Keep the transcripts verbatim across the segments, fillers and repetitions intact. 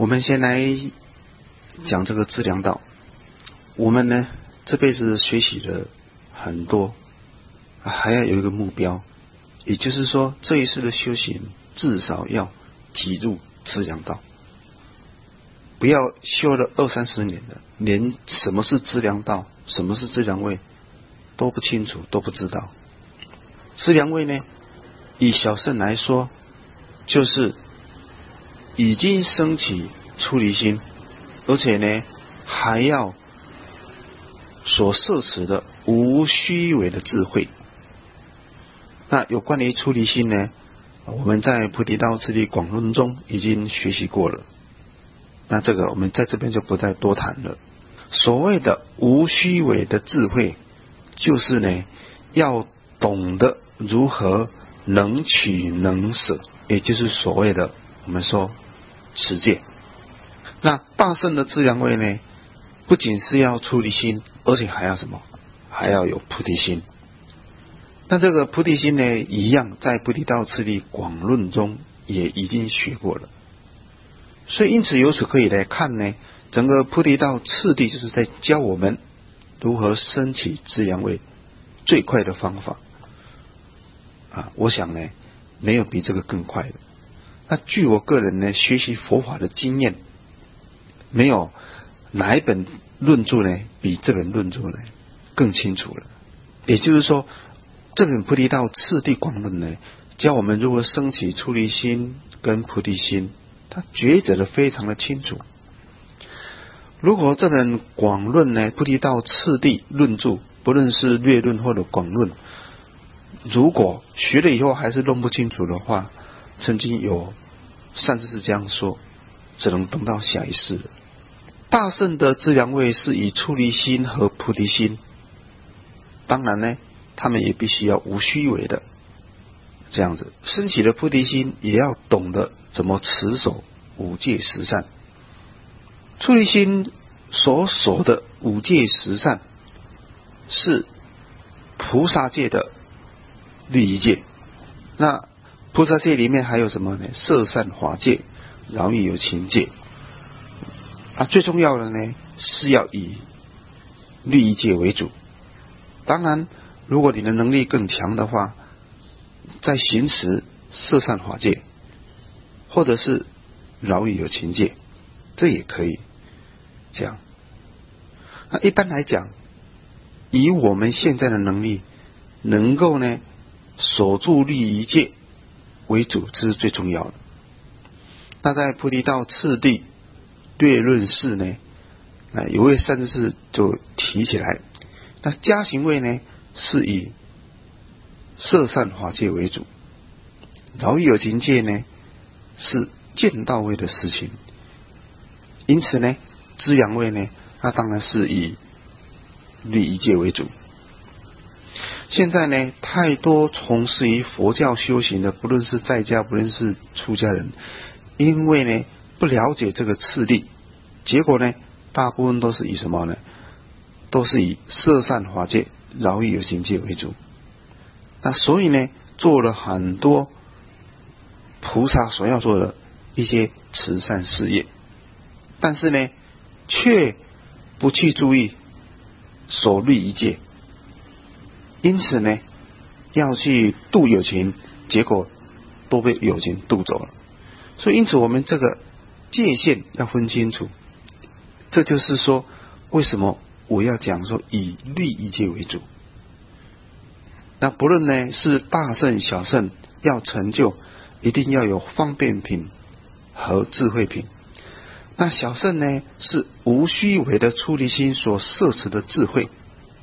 我们先来讲这个资粮道。我们呢这辈子学习了很多，还要有一个目标，也就是说这一世的修行至少要挤入资粮道，不要修了二三十年的，连什么是资粮道，什么是资粮位都不清楚，都不知道。资粮位呢，以小乘来说，就是已经升起出离心，而且呢还要所摄持的无虚伪的智慧。那有关于出离心呢，我们在菩提道次第广论中已经学习过了，那这个我们在这边就不再多谈了。所谓的无虚伪的智慧，就是呢要懂得如何能取能舍，也就是所谓的我们说持戒。那大乘的资粮位呢，不仅是要出离心，而且还要什么？还要有菩提心。那这个菩提心呢，一样在菩提道次第广论中也已经学过了。所以因此由此可以来看呢，整个菩提道次第就是在教我们如何升起资粮位最快的方法啊！我想呢，没有比这个更快的。那据我个人呢学习佛法的经验，没有哪一本论著呢比这本论著呢更清楚了。也就是说，这本菩提道次第广论呢，教我们如何升起出离心跟菩提心，它抉择的非常的清楚。如果这本广论呢，菩提道次第论著，不论是略论或者广论，如果学了以后还是弄不清楚的话，曾经有善知识这样说，只能等到下一世了。大乘的资粮位是以出离心和菩提心，当然呢他们也必须要无虚伪的这样子，升起了菩提心也要懂得怎么持守五戒十善。出离心所守的五戒十善是菩萨戒的律仪戒，那菩萨戒里面还有什么呢？摄善华戒、饶益有情戒啊，最重要的呢是要以律仪戒为主。当然如果你的能力更强的话，在行持摄善华戒或者是饶益有情戒，这也可以这样。那一般来讲，以我们现在的能力能够呢守住律仪戒为主，这是最重要的。那在菩提道次第略论释呢，那有位善知识就提起来，那加行位呢是以摄善华戒为主，饶益有情戒呢是见到位的事情，因此呢资粮位呢，那当然是以律仪戒为主。现在呢太多从事于佛教修行的，不论是在家不论是出家人，因为呢不了解这个次第，结果呢大部分都是以什么呢？都是以摄善华戒、饶益有情戒为主。那所以呢做了很多菩萨所要做的一些慈善事业，但是呢却不去注意守律仪戒，因此呢要去度有情，结果都被有情度走了。所以因此我们这个界限要分清楚。这就是说为什么我要讲说以律仪戒为主。那不论呢是大乘小乘，要成就一定要有方便品和智慧品。那小乘呢是无虚伪的出离心所摄持的智慧，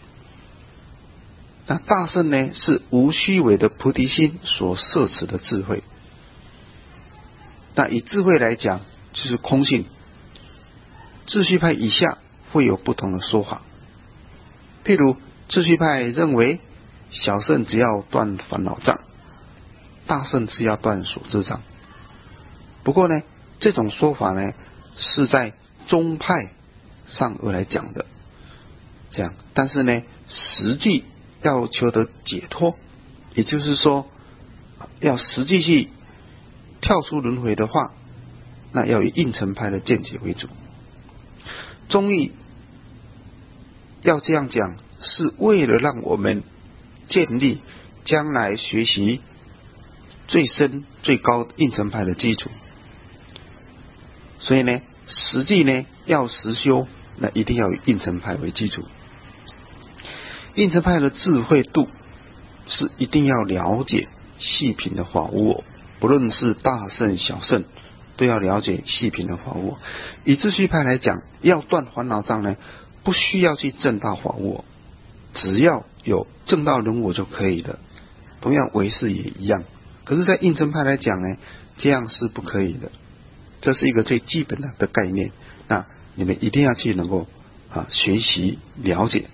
那大乘呢是无虚伪的菩提心所摄持的智慧。那以智慧来讲就是空性，秩序派以下会有不同的说法。譬如秩序派认为小乘只要断烦恼障，大乘是要断所知障。不过呢这种说法呢是在宗派上而来讲的，这样，但是呢实际要求得解脱，也就是说要实际去跳出轮回的话， 那要以应成派的见解为主。中义要这样讲，是为了让我们建立将来学习最深最高应成派的基础。所以呢，实际呢要实修，那一定要以应成派为基础。应成派的智慧度是一定要了解细品的法无我，不论是大圣小圣，都要了解细品的法无我。以秩序派来讲，要断烦恼障呢，不需要去证到法无我，只要有证到人我就可以了。同样唯识也一样。可是，在应成派来讲呢，这样是不可以的。这是一个最基本的的概念，那你们一定要去能够啊学习了解。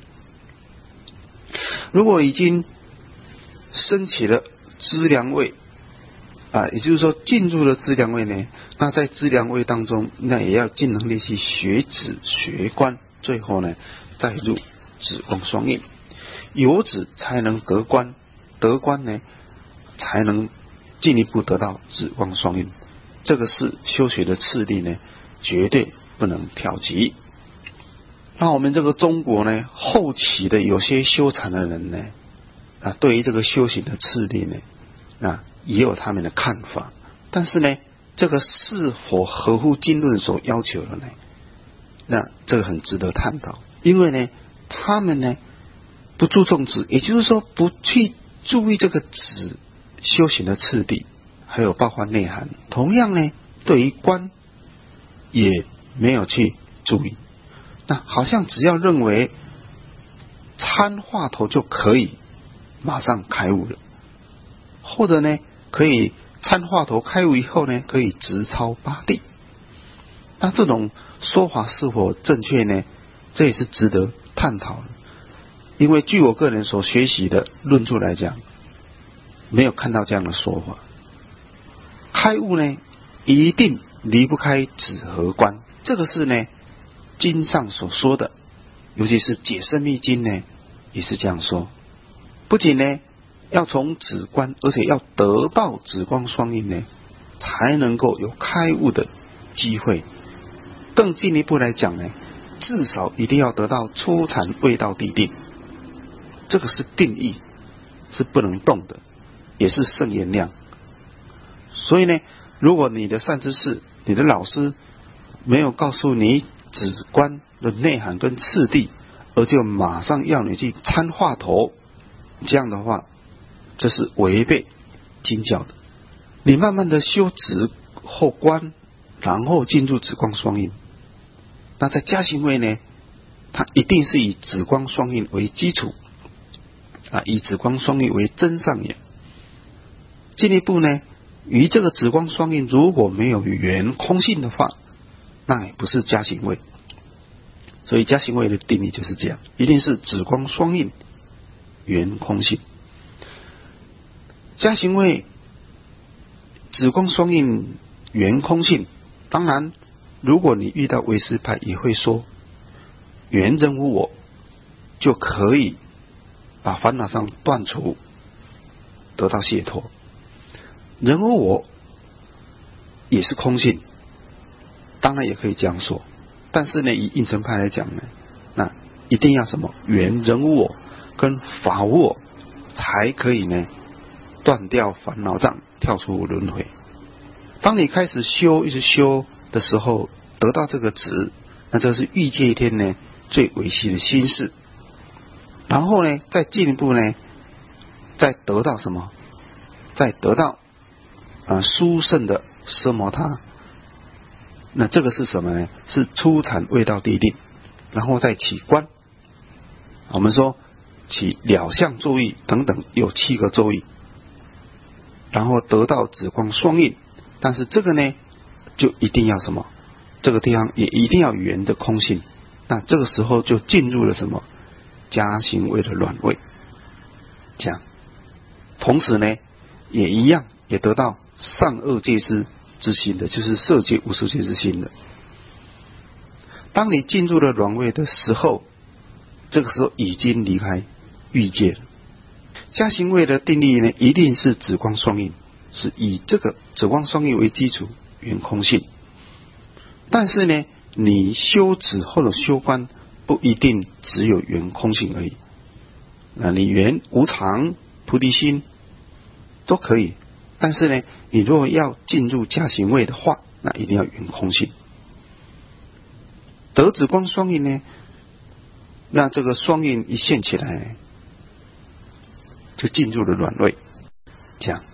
如果已经升起了资粮位啊，也就是说进入了资粮位呢，那在资粮位当中，那也要尽能力去学止学观，最后呢再入止光双印，有止才能得观，得观呢才能进一步得到止光双印。这个是修学的次第呢，绝对不能挑及。那我们这个中国呢，后期的有些修禅的人呢，啊，对于这个修行的次第呢，啊，也有他们的看法。但是呢，这个是否合乎经论所要求的呢？那这个很值得探讨。因为呢，他们呢不注重止，也就是说不去注意这个止修行的次第。还有包括内涵，同样呢，对于观也没有去注意。那好像只要认为参话头就可以马上开悟了，或者呢，可以参话头开悟以后呢，可以直超八地。那这种说法是否正确呢？这也是值得探讨的。因为据我个人所学习的论著来讲，没有看到这样的说法。开悟呢，一定离不开止和观，这个是呢经上所说的，尤其是解深密经呢也是这样说。不仅呢要从止观，而且要得到止光双印呢，才能够有开悟的机会。更进一步来讲呢，至少一定要得到初禅未到地定，这个是定义，是不能动的，也是圣言量。所以呢，如果你的善知识，你的老师没有告诉你止观的内涵跟次第，而就马上要你去参话头，这样的话，这是违背经教的。你慢慢的修止后观，然后进入止光双印。那在加行位呢，它一定是以止光双印为基础啊，以止光双印为真上眼。进一步呢，与这个止光双印如果没有缘空性的话，那也不是加行位。所以加行位的定义就是这样，一定是止光双印缘空性。加行位止光双印缘空性，当然如果你遇到唯识派也会说缘人无我，就可以把烦恼上断除，得到解脱。人无我也是空性，当然也可以这样说。但是呢，以应成派来讲呢，那一定要什么缘人无我跟法无我，才可以呢断掉烦恼障，跳出轮回。当你开始修一直修的时候，得到这个止，那这是欲界天呢最维系的心事。然后呢，再进一步呢，再得到什么？再得到啊殊胜的奢摩他。那这个是什么呢？是初禅未到地定，然后再起观。我们说起了相作意等等有七个作意，然后得到止光双印。但是这个呢，就一定要什么？这个地方也一定要圆的空性。那这个时候就进入了什么？加行位的卵位。这样，同时呢，也一样也得到上二界之之心的，就是色界无色界之心的。当你进入了卵位的时候，这个时候已经离开欲界了。加行位的定义呢，一定是止光双印，是以这个止光双印为基础，圆空性。 但是呢，你修止或者修观不一定只有圆空性而已，那你圆无常、菩提心都可以。但是呢，你如果要进入加行位的话，那一定要圆空性。得止观双运呢，那这个双运一现起来，就进入了软位，这样。